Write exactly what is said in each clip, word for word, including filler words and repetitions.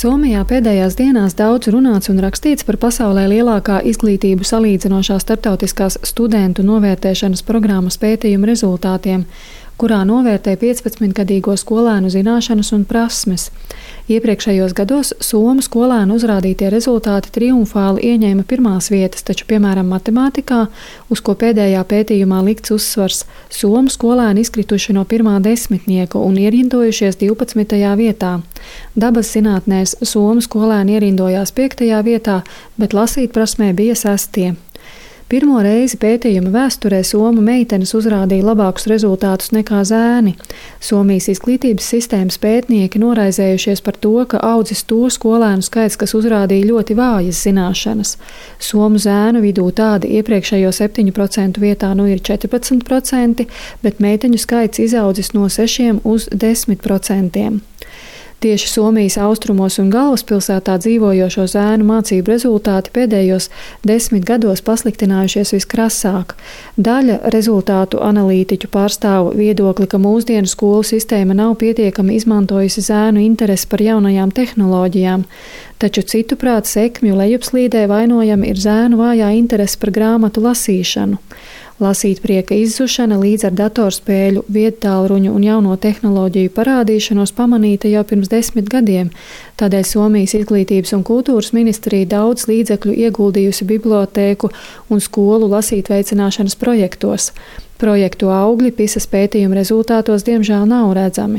Somijā pēdējās dienās daudz runāts un rakstīts par pasaulē lielākā izglītību salīdzinošā starptautiskās studentu novērtēšanas programmas pētījuma rezultātiem, kurā novērtē piecpadsmitgadīgo skolēnu zināšanas un prasmes. Iepriekšējos gados somu skolēnu uzrādītie rezultāti triumfāli ieņēma pirmās vietas, taču, piemēram, matemātikā, uz ko pēdējā pētījumā likts uzsvars, somu skolēni izkrituši no pirmā desmitnieka un ierindojušies divpadsmitajā vietā. Dabas zinātnēs somu skolēni ierindojās piektajā vietā, bet lasīt prasmē bija sestie. Pirmo reizi pētījuma vēsturē somu meitenes uzrādīja labākus rezultātus nekā zēni. Somijas izglītības sistēmas pētnieki noraizējušies par to, ka audzis to skolēnu skaits, kas uzrādīja ļoti vājas zināšanas. Somu zēnu vidū tādi iepriekšējo septiņu procentu vietā nu ir četrpadsmit procenti, bet meiteņu skaits izaudzis no sešiem uz desmit procentiem. Tieši Somijas austrumos un galvaspilsētā dzīvojošo zēnu mācību rezultāti pēdējos desmit gados pasliktinājušies viskrasāk. Daļa rezultātu analītiķu pārstāv viedokli, ka mūsdienu skolu sistēma nav pietiekami izmantojusi zēnu interesi par jaunajām tehnoloģijām, taču cituprāt sekmju lejupslīdē vainojami ir zēnu vājā interese par grāmatu lasīšanu. Lasīt prieka izzušana līdz ar datorspēļu, viedtālruņu un jauno tehnoloģiju parādīšanos pamanīta jau pirms desmit gadiem. Tādēļ Somijas izglītības un kultūras ministrija daudz līdzekļu ieguldījusi bibliotēku un skolu lasīt veicināšanas projektos. Projektu augļi PISA pētījuma rezultātos diemžēl nav redzami.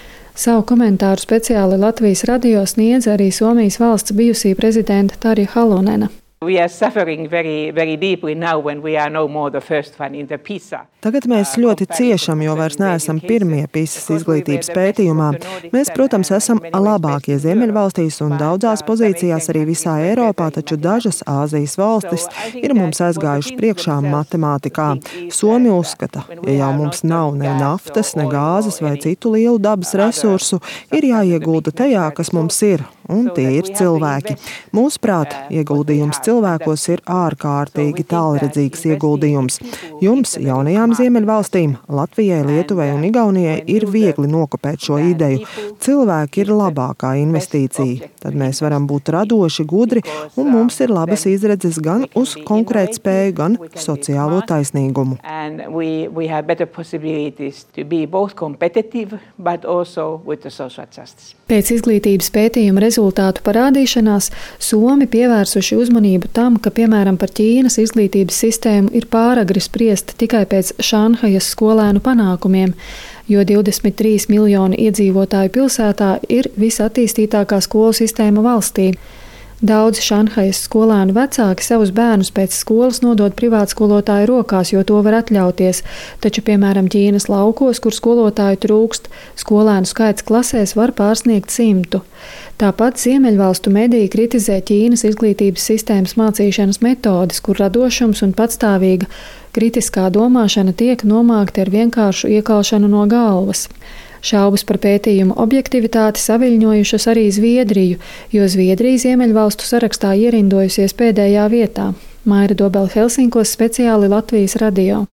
Savu komentāru speciāli Latvijas radio sniedz arī Somijas valsts bijusī prezidenta Tarja Halonena. We are suffering very, very deeply now when we are no more the first one in the PISA. Tagad mēs ļoti ciešam, jo vairs neesam pirmie PISA izglītības pētījumā. Mēs, protams, esam labākie Ziemeļvalstīs un daudzās pozīcijās arī visā Eiropā, taču dažas Āzijas valstis ir mums aizgājuši priekšā matemātikā. Somi uzskata, ja jau mums nav ne naftas, ne gāzes vai citu lielu dabas resursu, ir jāiegulda tajā, kas mums ir, un tie ir cilvēki. Mūsuprāt, ieguldījums cilvēkos ir ārkārtīgi tālredzīgs ieguldījums. Jums, jaunajām Ziemeļvalstīm, Latvijai, Lietuvai un Igaunijai ir viegli nokopēt šo ideju. Cilvēki ir labākā investīcija. Tad mēs varam būt radoši, gudri, un mums ir labas izredzes gan uz konkurētspēju, gan sociālo taisnīgumu. Pēc izglītības pētījuma rezultātu parādīšanās Somi pievērsuši uzmanību tam, ka, piemēram, par Ķīnas izglītības sistēmu ir pāragri spriest tikai pēc Šanhajas skolēnu panākumiem, jo divdesmit trīs miljoni iedzīvotāju pilsētā ir visattīstītākā skolu sistēma valstī. Daudzi Šanhajas skolēnu vecāki savus bērnus pēc skolas nodod privātskolotāju rokās, jo to var atļauties, taču, piemēram, Ķīnas laukos, kur skolotāju trūkst, skolēnu skaits klasēs var pārsniegt simtu. Tāpat Ziemeļvalstu mediji kritizē Ķīnas izglītības sistēmas mācīšanas metodes, kur radošums un patstāvīga kritiskā domāšana tiek nomākti ar vienkāršu iekalšanu no galvas. Šaubas par pētījumu objektivitāti saviļņojušas arī Zviedriju, jo Zviedrija Ziemeļvalstu sarakstā ierindojusies pēdējā vietā. Maira Dobele Helsinkos, speciāli Latvijas radio.